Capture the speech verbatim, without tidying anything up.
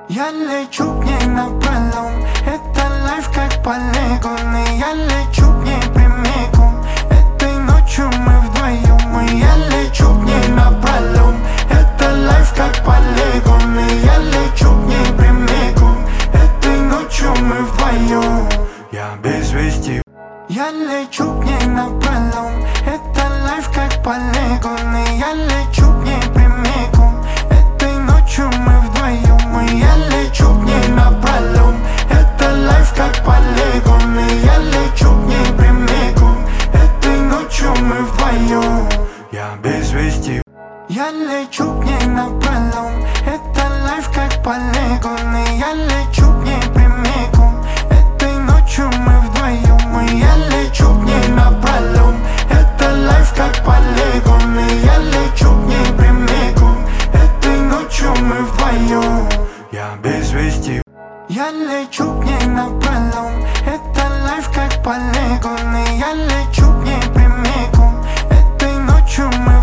Я лечу к ней напролом, это лайф как полигон. И я лечу к ней прямиком, этой ночью мы вдвоем. И я лечу к ней напролом, это лайф как полигон. И я лечу к ней прямиком, этой ночью мы вдвоем. Я без вести. Я лечу к ней напролом, это лайф как полигон. И я лечу к ней прямиком, этой ночью мы вдвоем. И я лечу к ней напролом, это лайф как полигон. И я лечу к ней прямиком, этой ночью мы вдвоем. Я без вести. Я лечу к ней напролом, это лайф как полигон. И я лечу к ней прямиком, этой ночью мы вдвоем. И я лечу к ней напролом, это лайф как полигон. И я лечу к ней прямиком, этой ночью мы вдвоем. Я без вести. Я лечу к ней напролом, это лайф как полигон. И я лечу к ней прямиком, этой ночью мы